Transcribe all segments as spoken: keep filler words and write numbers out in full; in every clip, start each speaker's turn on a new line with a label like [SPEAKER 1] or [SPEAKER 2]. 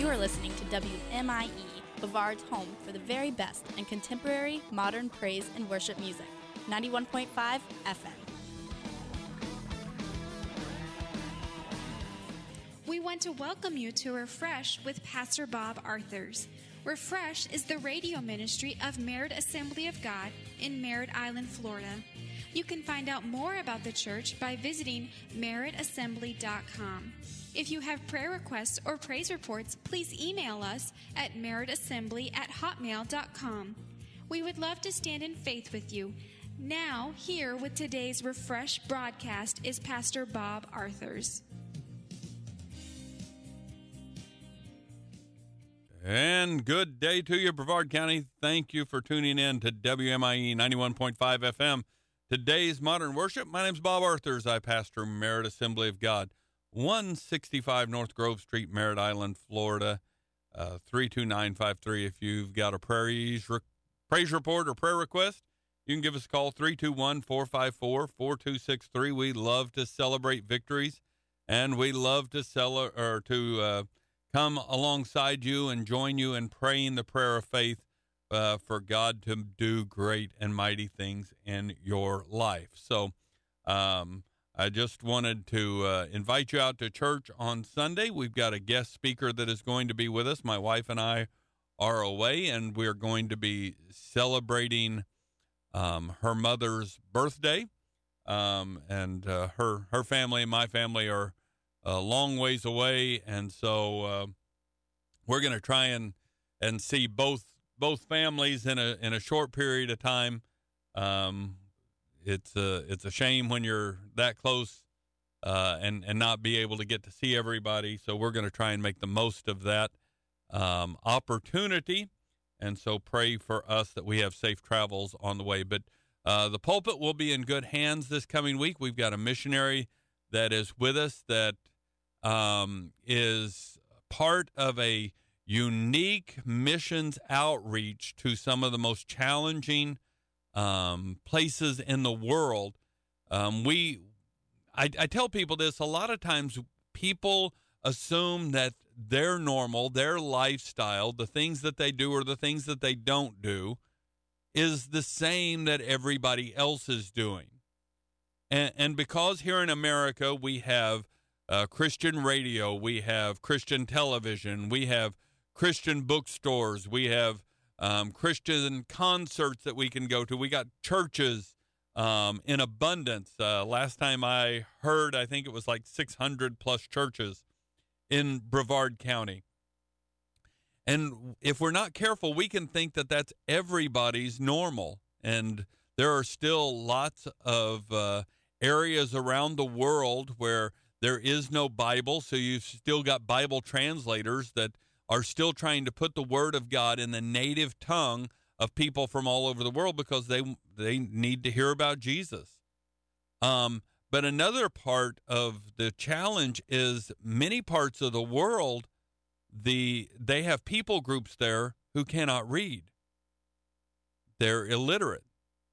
[SPEAKER 1] You are listening to W M I E, Bavard's home for the very best in contemporary, modern praise and worship music. ninety-one point five F M.
[SPEAKER 2] We want to welcome you to Refresh with Pastor Bob Arthurs. Refresh is the radio ministry of Merritt Assembly of God in Merritt Island, Florida. You can find out more about the church by visiting merritt assembly dot com. If you have prayer requests or praise reports, please email us at merritt assembly at hotmail dot com. We would love to stand in faith with you. Now, here with today's Refresh broadcast is Pastor Bob Arthurs.
[SPEAKER 3] And good day to you, Brevard County. Thank you for tuning in to W M I E ninety-one point five F M. Today's Modern Worship. My name's Bob Arthurs. I pastor Merritt Assembly of God, one sixty-five North Grove Street, Merritt Island, Florida, uh, three two nine five three. If you've got a praise, re- praise report or prayer request, you can give us a call, three two one, four five four, four two six three. We love to celebrate victories, and we love to sell or to uh, come alongside you and join you in praying the prayer of faith uh, for God to do great and mighty things in your life. So um, I just wanted to uh, invite you out to church on Sunday. We've got a guest speaker that is going to be with us. My wife and I are away, and we're going to be celebrating um, her mother's birthday. Um, and uh, her, her family and my family are a long ways away, and so uh, we're going to try and and see both both families in a in a short period of time. Um, it's a it's a shame when you're that close uh, and and not be able to get to see everybody. So we're going to try and make the most of that um, opportunity, and so pray for us that we have safe travels on the way. But uh, the pulpit will be in good hands this coming week. We've got a missionary that is with us that Um, is part of a unique missions outreach to some of the most challenging um, places in the world. Um, we, I, I tell people this, a lot of times people assume that their normal, their lifestyle, the things that they do or the things that they don't do is the same that everybody else is doing. And, and because here in America we have Uh, Christian radio, we have Christian television, we have Christian bookstores, we have um, Christian concerts that we can go to. We got churches um, in abundance. Uh, last time I heard, I think it was like six hundred plus churches in Brevard County. And if we're not careful, we can think that that's everybody's normal. And there are still lots of uh, areas around the world where there is no Bible, so you've still got Bible translators that are still trying to put the Word of God in the native tongue of people from all over the world because they they need to hear about Jesus. Um, but another part of the challenge is many parts of the world, the they have people groups there who cannot read. They're illiterate.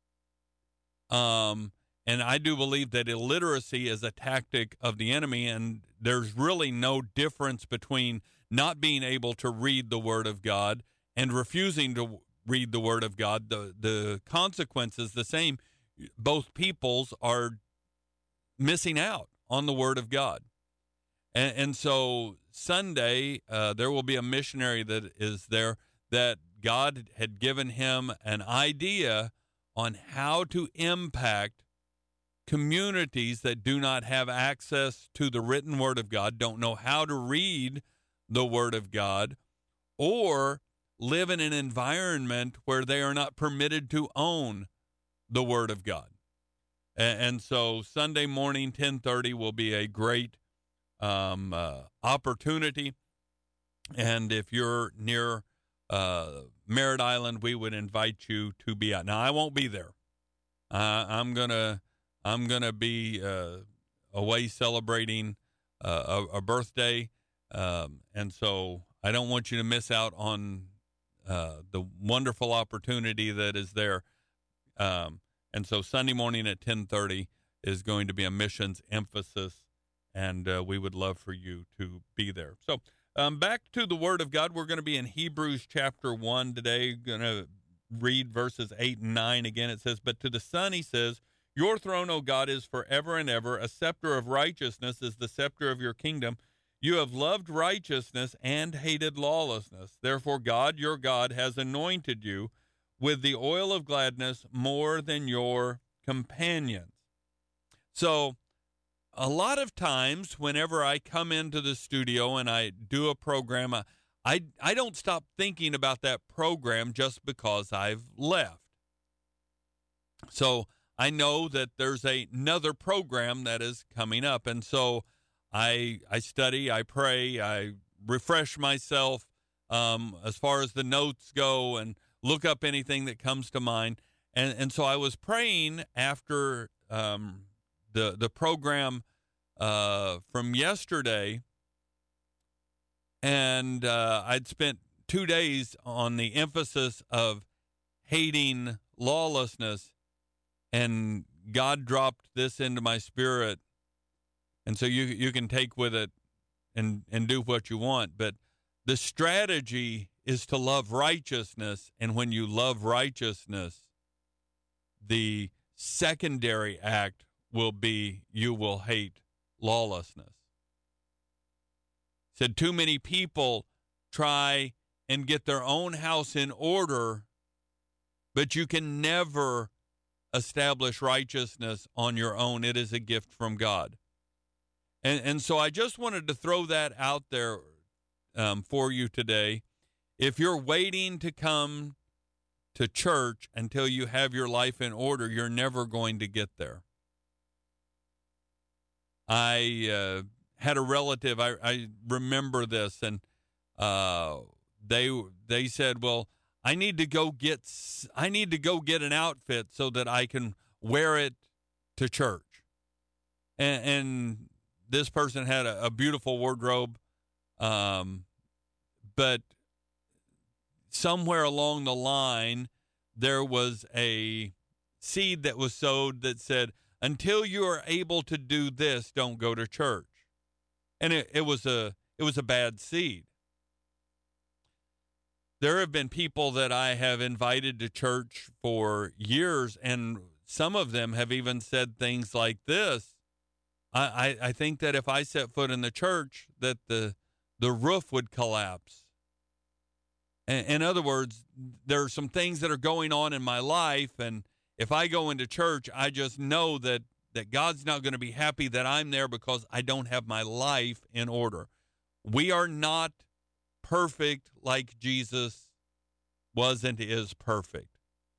[SPEAKER 3] Um. And I do believe that illiteracy is a tactic of the enemy, and there's really no difference between not being able to read the Word of God and refusing to read the Word of God. The the consequence is the same. Both peoples are missing out on the Word of God. And, and so Sunday, uh, there will be a missionary that is there that God had given him an idea on how to impact communities that do not have access to the written Word of God, don't know how to read the Word of God, or live in an environment where they are not permitted to own the Word of God. And, and so Sunday morning, ten thirty, will be a great um, uh, opportunity. And if you're near uh, Merritt Island, we would invite you to be out. Now, I won't be there. Uh, I'm going to I'm going to be uh, away celebrating uh, a, a birthday, um, and so I don't want you to miss out on uh, the wonderful opportunity that is there. Um, and so Sunday morning at ten thirty is going to be a missions emphasis and uh, we would love for you to be there. So um, back to the Word of God. We're going to be in Hebrews chapter one today. Going to read verses eight and nine again. It says, "But to the Son he says, Your throne, O God, is forever and ever. A scepter of righteousness is the scepter of your kingdom. You have loved righteousness and hated lawlessness. Therefore God, your God, has anointed you with the oil of gladness more than your companions." So a lot of times whenever I come into the studio and I do a program, I, I, I don't stop thinking about that program just because I've left. So I know that there's a, another program that is coming up. And so I I study, I pray, I refresh myself um, as far as the notes go and look up anything that comes to mind. And, and so I was praying after um, the, the program Uh, from yesterday, and uh, I'd spent two days on the emphasis of hating lawlessness, and God dropped this into my spirit, and so you you can take with it and, and do what you want, but the strategy is to love righteousness, and when you love righteousness, the secondary act will be you will hate lawlessness. Said too many people try and get their own house in order, but you can never establish righteousness on your own. It is a gift from God. And and so I just wanted to throw that out there um, for you today. If you're waiting to come to church until you have your life in order, you're never going to get there. I uh, had a relative, I, I remember this, and uh, they they said, well, I need to go get I need to go get an outfit so that I can wear it to church. And, and this person had a, a beautiful wardrobe, um, but somewhere along the line, there was a seed that was sowed that said, until you are able to do this, don't go to church. And it, it was a it was a bad seed. There have been people that I have invited to church for years, and some of them have even said things like this. I, I, I think that if I set foot in the church, that the the roof would collapse. In, in other words, there are some things that are going on in my life, and if I go into church, I just know that, that God's not going to be happy that I'm there because I don't have my life in order. We are not perfect like Jesus was and is perfect.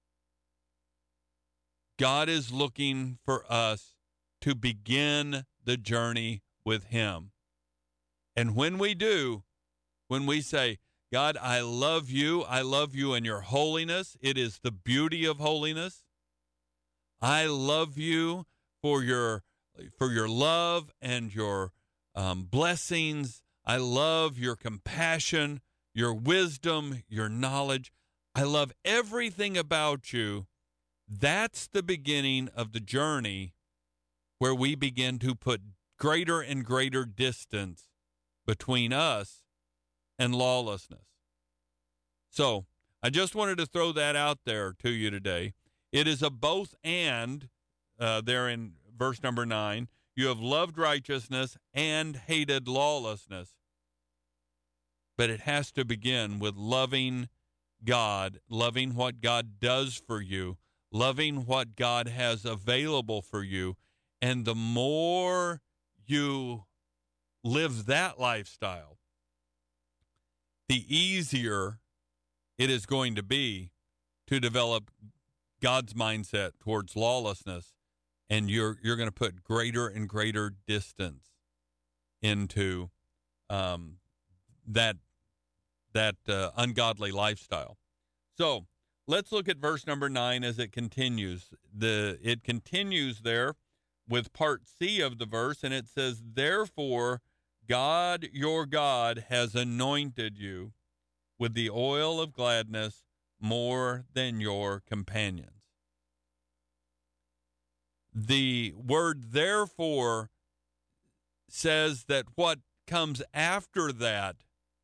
[SPEAKER 3] God is looking for us to begin the journey with him. And when we do, when we say, God, I love you, I love you in your holiness, it is the beauty of holiness. I love you for your for your love and your um, blessings. I love your compassion, your wisdom, your knowledge. I love everything about you. That's the beginning of the journey where we begin to put greater and greater distance between us and lawlessness. So I just wanted to throw that out there to you today. It is a both and, uh, there in verse number nine. You have loved righteousness and hated lawlessness. But it has to begin with loving God, loving what God does for you, loving what God has available for you. And the more you live that lifestyle, the easier it is going to be to develop God's mindset towards lawlessness, and you're you're going to put greater and greater distance into um, that that uh, ungodly lifestyle. So let's look at verse number nine as it continues. The it continues there with part C of the verse, and it says, "Therefore, God your God has anointed you with the oil of gladness more than your companions." The word therefore says that what comes after that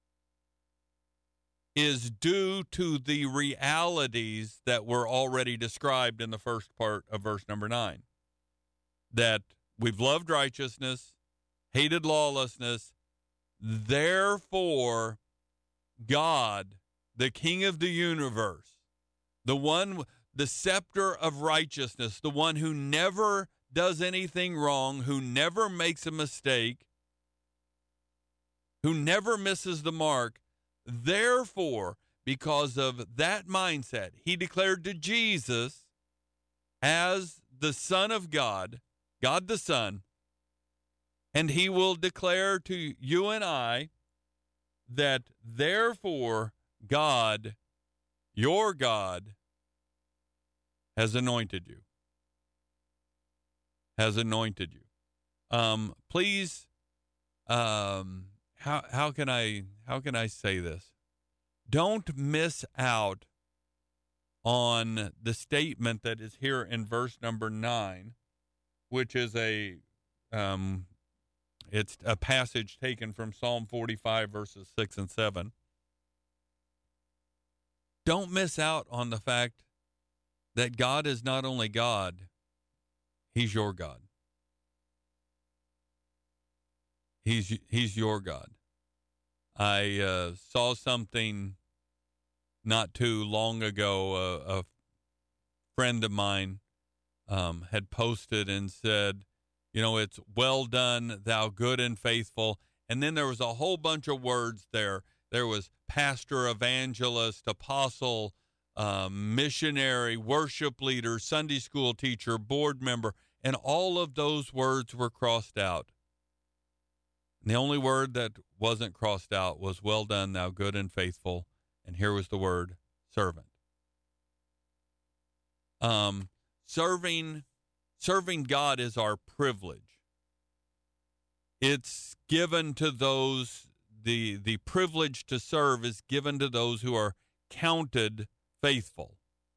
[SPEAKER 3] is due to the realities that were already described in the first part of verse number nine. That we've loved righteousness, hated lawlessness, therefore God, the King of the universe, the one, the scepter of righteousness, the one who never does anything wrong, who never makes a mistake, who never misses the mark, therefore, because of that mindset, he declared to Jesus as the Son of God, God the Son, and he will declare to you and I that therefore God, your God, has anointed you. Has anointed you. Um, please, um, how how can I how can I say this? Don't miss out on the statement that is here in verse number nine, which is a um, it's a passage taken from Psalm forty-five, verses six and seven. Don't miss out on the fact that God is not only God, he's your God. He's he's your God. I uh, saw something not too long ago. Uh, a friend of mine um, had posted and said, you know, it's well done, thou good and faithful. And then there was a whole bunch of words there. There was pastor, evangelist, apostle, um, missionary, worship leader, Sunday school teacher, board member, and all of those words were crossed out. And the only word that wasn't crossed out was well done, thou good and faithful. And here was the word servant. Um, serving, serving God is our privilege. It's given to those, the, the privilege to serve is given to those who are counted faithful.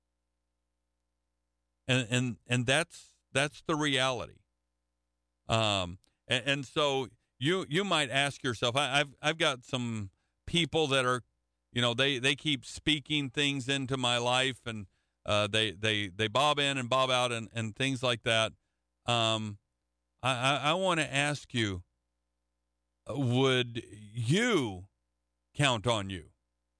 [SPEAKER 3] And, and, and that's, that's the reality. Um, and, and so you, you might ask yourself, I, I've, I've got some people that are, you know, they, they keep speaking things into my life, and uh, they, they, they bob in and bob out and, and things like that. Um, I, I, I want to ask you, would you count on you?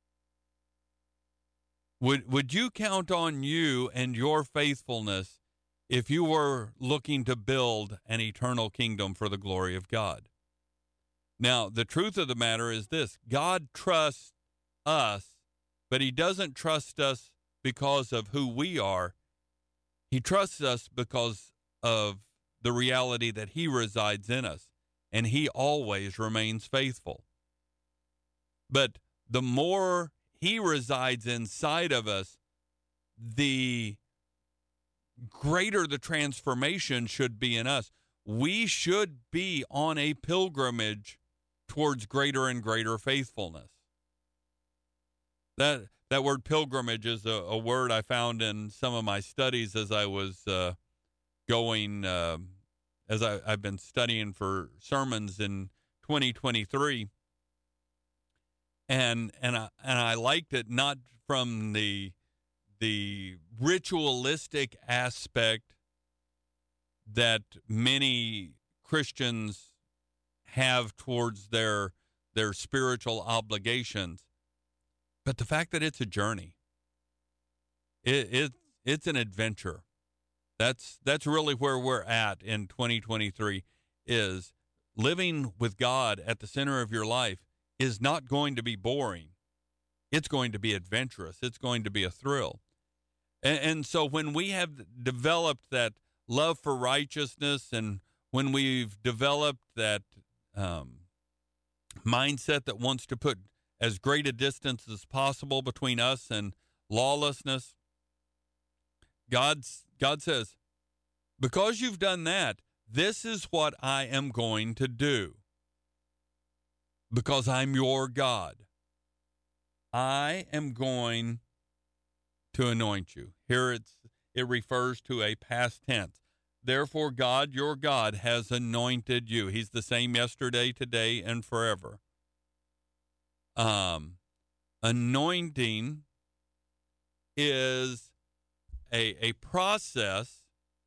[SPEAKER 3] Would, would you count on you and your faithfulness if you were looking to build an eternal kingdom for the glory of God? Now, the truth of the matter is this: God trusts us, but he doesn't trust us because of who we are. He trusts us because of the reality that he resides in us, and he always remains faithful. But the more he resides inside of us, the greater the transformation should be in us. We should be on a pilgrimage towards greater and greater faithfulness. That that word pilgrimage is a, a word I found in some of my studies as I was uh, going, uh, as I, I've been studying for sermons in twenty twenty-three. And and I, and I liked it not from the the ritualistic aspect that many Christians have towards their their spiritual obligations, but the fact that it's a journey. It, it it's an adventure. That's that's really where we're at in twenty twenty-three, is living with God at the center of your life is not going to be boring. It's going to be adventurous. It's going to be a thrill. And, and so when we have developed that love for righteousness, and when we've developed that um, mindset that wants to put as great a distance as possible between us and lawlessness, God's, God says, because you've done that, this is what I am going to do. Because I'm your God, I am going to anoint you. Here it's it refers to a past tense. Therefore, God, your God, has anointed you. He's the same yesterday, today, and forever. Um, anointing is a, a process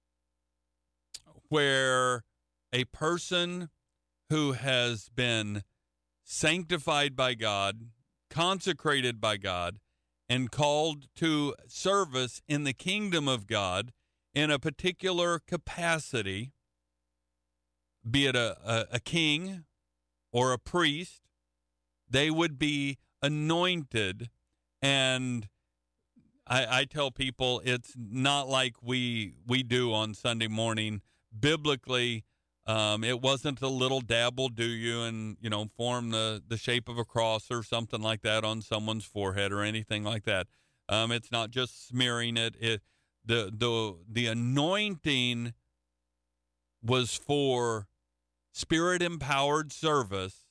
[SPEAKER 3] where a person who has been sanctified by God, consecrated by God, and called to service in the kingdom of God in a particular capacity, be it a, a, a king or a priest, they would be anointed. And I, I tell people it's not like we we do on Sunday morning. Biblically, um, it wasn't a little dab will do you and, you know, form the, the shape of a cross or something like that on someone's forehead or anything like that. Um, it's not just smearing it. It the the the anointing was for Spirit-empowered service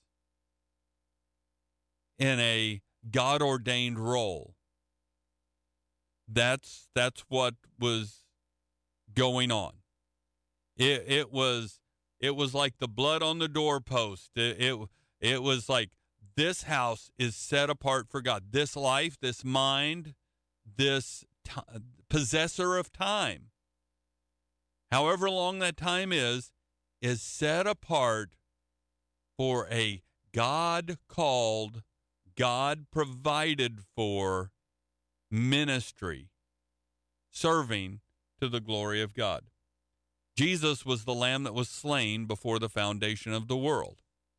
[SPEAKER 3] in a God-ordained role. That's that's what was going on. It it was it was like the blood on the doorpost. It it, it was like this house is set apart for God. This life, this mind, this t- possessor of time, however long that time is, is set apart for a God-called, God-provided for ministry, serving to the glory of God. Jesus was the lamb that was slain before the foundation of the world.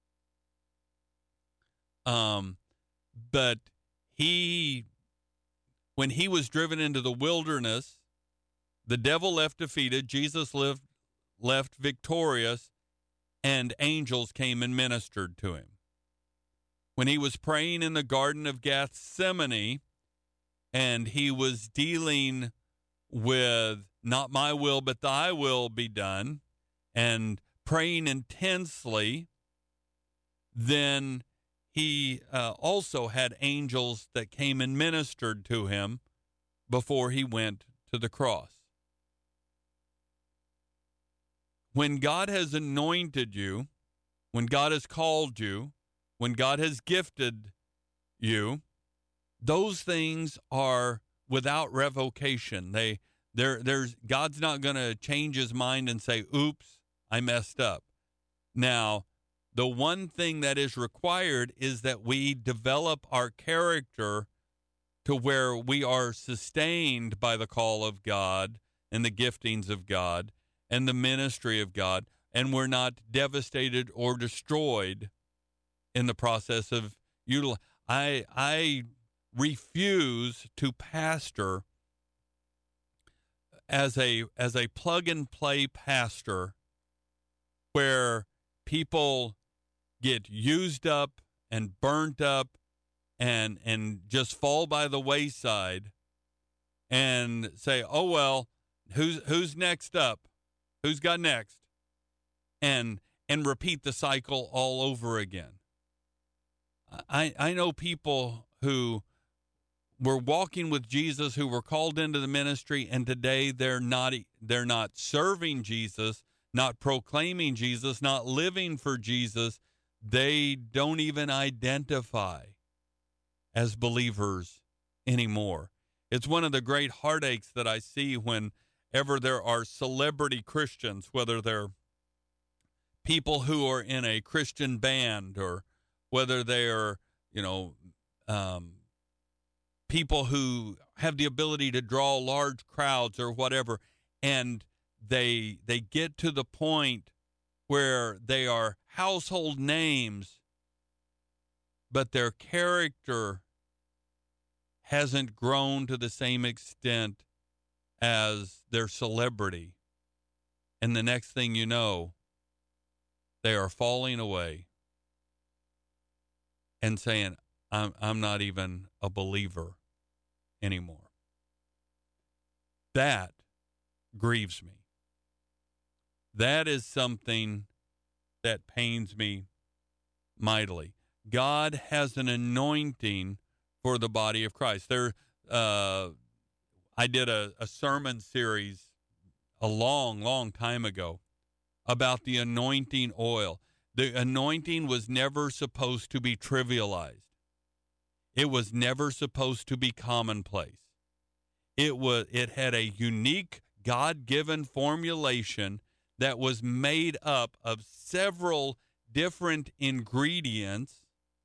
[SPEAKER 3] Um, but he, when he was driven into the wilderness, the devil left defeated, Jesus lived, left victorious, and angels came and ministered to him. When he was praying in the Garden of Gethsemane, and he was dealing with not my will, but thy will be done, and praying intensely, then he uh, also had angels that came and ministered to him before he went to the cross. When God has anointed you, when God has called you, when God has gifted you, those things are without revocation. They, there, there's God's not going to change his mind and say, "Oops, I messed up." Now, the one thing that is required is that we develop our character to where we are sustained by the call of God and the giftings of God and the ministry of God, and we're not devastated or destroyed in the process of util. I I refuse to pastor as a as a plug and play pastor where people get used up and burnt up and and just fall by the wayside and say, "Oh well, who's who's next up? Who's got next?" and and repeat the cycle all over again. I I know people who were walking with Jesus, who were called into the ministry, and today they're not they're not serving Jesus, not proclaiming Jesus, not living for Jesus. They don't even identify as believers anymore. It's one of the great heartaches that I see whenever there are celebrity Christians, whether they're people who are in a Christian band or whether they are, you know, um, people who have the ability to draw large crowds or whatever, and they they get to the point where they are household names, but their character hasn't grown to the same extent as their celebrity. And the next thing you know, they are falling away and saying, I'm, I'm not even a believer anymore. That grieves me. That is something that pains me mightily. God has an anointing for the body of Christ. There, uh, I did a, a sermon series a long, long time ago about the anointing oil. The anointing was never supposed to be trivialized. It was never supposed to be commonplace. It was, it had a unique God-given formulation that was made up of several different ingredients,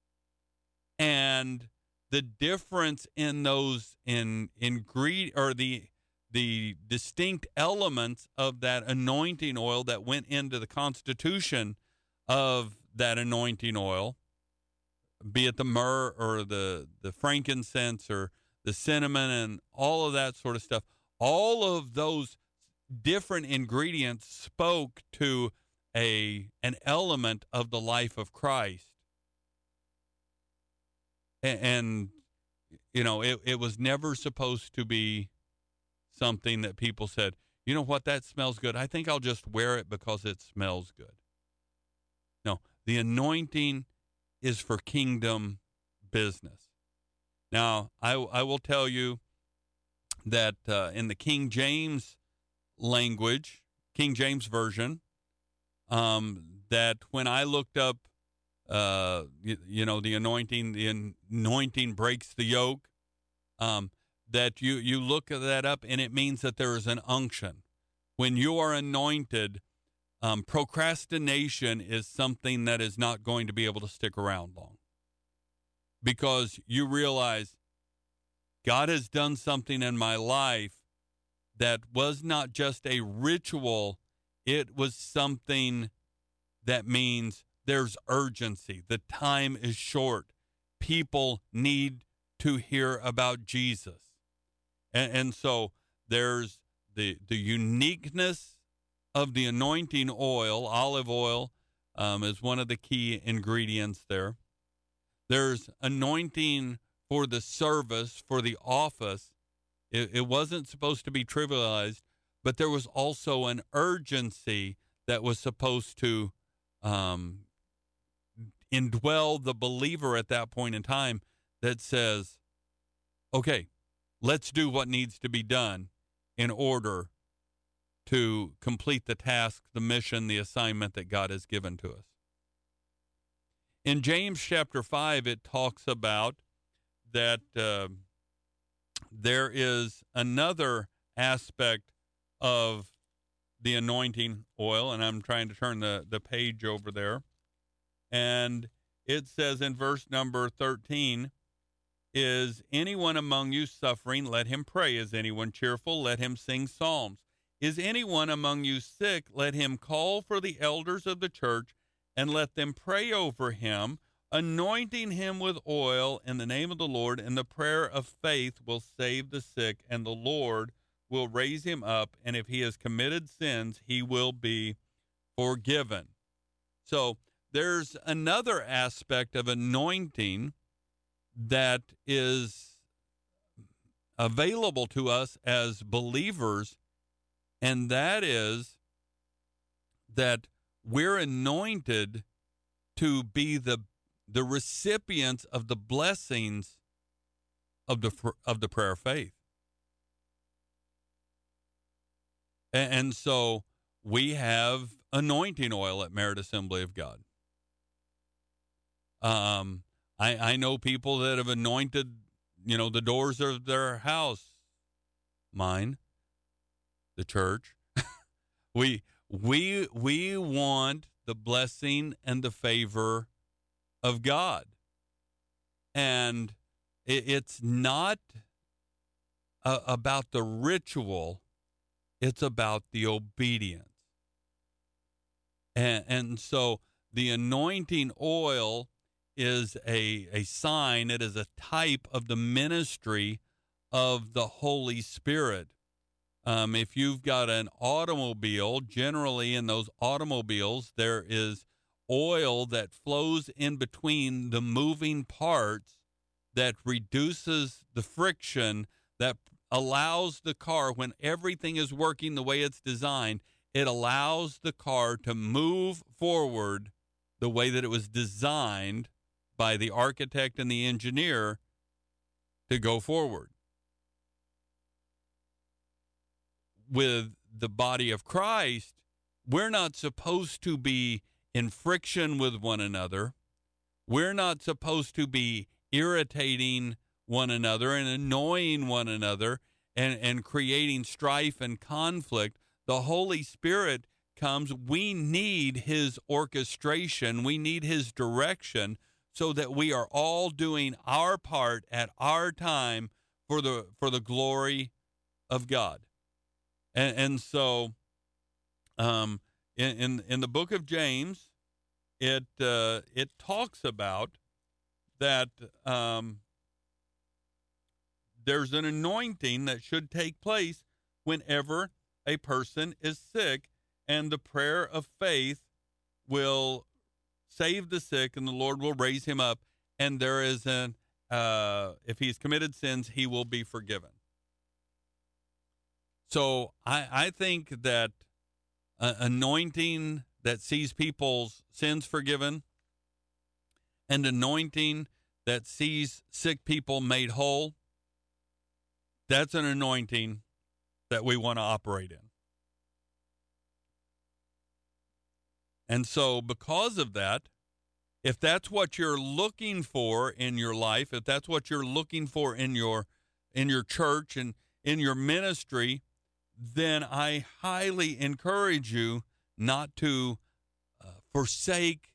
[SPEAKER 3] and the difference in those in ingredient or the the distinct elements of that anointing oil that went into the constitution of that anointing oil, be it the myrrh or the the frankincense or the cinnamon and all of that sort of stuff, all of those different ingredients spoke to a an element of the life of Christ. And, and you know, it, it was never supposed to be something that people said, you know what, that smells good. I think I'll just wear it because it smells good. No, the anointing is for kingdom business. Now, I, I will tell you that uh, in the King James language, King James Version, um, that when I looked up, uh, you, you know, the anointing, the anointing breaks the yoke, um, that you, you look that up and it means that there is an unction. When you are anointed, um, procrastination is something that is not going to be able to stick around long, because you realize God has done something in my life that was not just a ritual. It was something that means there's urgency. The time is short. People need to hear about Jesus. And, and so there's the, the uniqueness of the anointing oil. Olive oil um, is one of the key ingredients there. There's anointing for the service, for the office. It, it wasn't supposed to be trivialized, but there was also an urgency that was supposed to um, indwell the believer at that point in time that says, okay, let's do what needs to be done in order to complete the task, the mission, the assignment that God has given to us. In James chapter five, it talks about that uh, there is another aspect of the anointing oil, and I'm trying to turn the, the page over there. And it says in verse number thirteen, is anyone among you suffering? Let him pray. Is anyone cheerful? Let him sing psalms. Is anyone among you sick? Let him call for the elders of the church and let them pray over him, anointing him with oil in the name of the Lord, and the prayer of faith will save the sick, and the Lord will raise him up, and if he has committed sins, he will be forgiven. So there's another aspect of anointing that is available to us as believers, and that is that we're anointed to be the the recipients of the blessings of the of the prayer of faith. And, and so we have anointing oil at Merit Assembly of God. Um, I I know people that have anointed, you know, the doors of their house. Mine, the church. we we we want the blessing and the favor of God. And it, it's not uh, about the ritual, it's about the obedience. And, and so the anointing oil is a, a sign, it is a type of the ministry of the Holy Spirit. Um, if you've got an automobile, generally in those automobiles, there is oil that flows in between the moving parts that reduces the friction, that allows the car, when everything is working the way it's designed, it allows the car to move forward the way that it was designed by the architect and the engineer to go forward. With the body of Christ, we're not supposed to be in friction with one another. We're not supposed to be irritating one another and annoying one another and, and creating strife and conflict. The Holy Spirit comes. We need his orchestration. We need his direction so that we are all doing our part at our time for the for the glory of God. And, and so um, in, in in the book of James, it uh, it talks about that um, there's an anointing that should take place whenever a person is sick, and the prayer of faith will save the sick, and the Lord will raise him up, and there is an, uh, if he's committed sins, he will be forgiven. So I, I think that uh, anointing that sees people's sins forgiven and anointing that sees sick people made whole, that's an anointing that we want to operate in. And so because of that, if that's what you're looking for in your life, if that's what you're looking for in your in your church and in your ministry, then I highly encourage you not to uh, forsake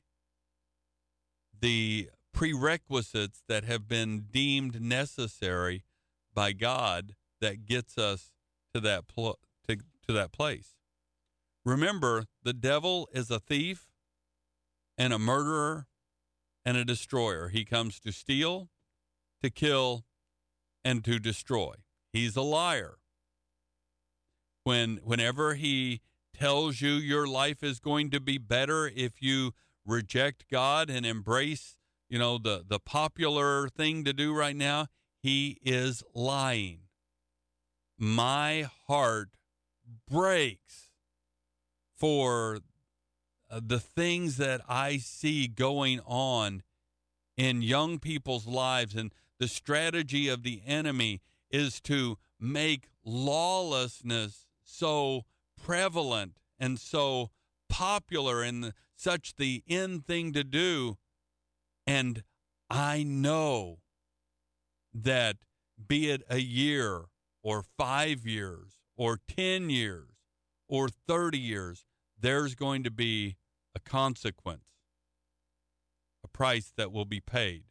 [SPEAKER 3] the prerequisites that have been deemed necessary by God that gets us to that pl- to, to that place. Remember, the devil is a thief and a murderer and a destroyer. He comes to steal, to kill, and to destroy. He's a liar. When whenever he tells you your life is going to be better if you reject God and embrace, you know, the, the popular thing to do right now, he is lying. My heart breaks for uh, the things that I see going on in young people's lives, and the strategy of the enemy is to make lawlessness so prevalent and so popular and the, such the in thing to do. And I know that be it a year or five years or ten years or thirty years, there's going to be a consequence, a price that will be paid.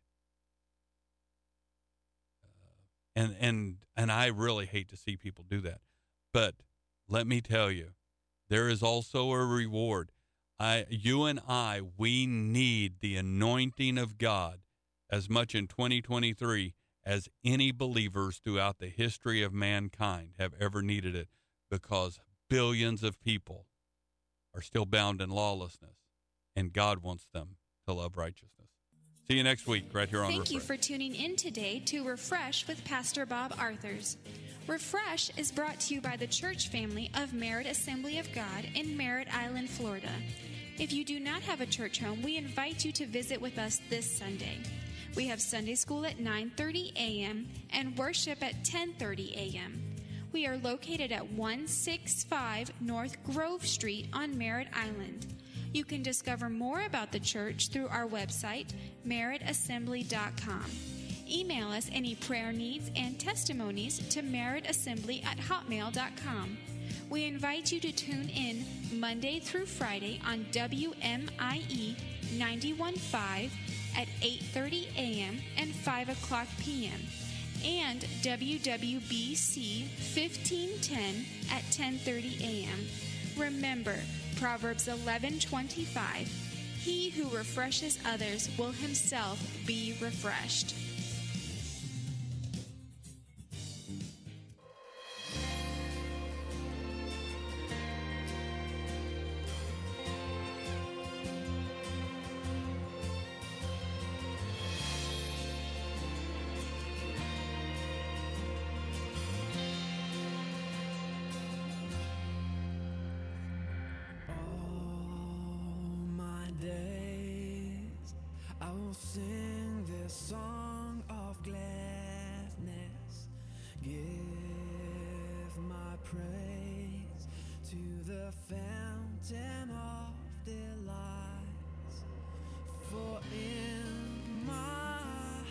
[SPEAKER 3] Uh, and and and I really hate to see people do that. But let me tell you, there is also a reward. I, you and I, we need the anointing of God as much in twenty twenty-three as any believers throughout the history of mankind have ever needed it, because billions of people are still bound in lawlessness, and God wants them to love righteousness. See you next week right here on
[SPEAKER 2] Thank
[SPEAKER 3] Refresh.
[SPEAKER 2] you for tuning in today to Refresh with Pastor Bob Arthurs. Refresh is brought to you by the church family of Merritt Assembly of God in Merritt Island, Florida. If you do not have a church home, we invite you to visit with us this Sunday. We have Sunday school at nine thirty a.m. and worship at ten thirty a.m. We are located at one sixty-five North Grove Street on Merritt Island. You can discover more about the church through our website, merritt assembly dot com. Email us any prayer needs and testimonies to merrittassembly at hotmail dot com. We invite you to tune in Monday through Friday on W M I E ninety-one point five at eight thirty a.m. and five o'clock p.m. and W W B C fifteen ten at ten thirty a.m. Remember, Proverbs eleven twenty-five, he who refreshes others will himself be refreshed.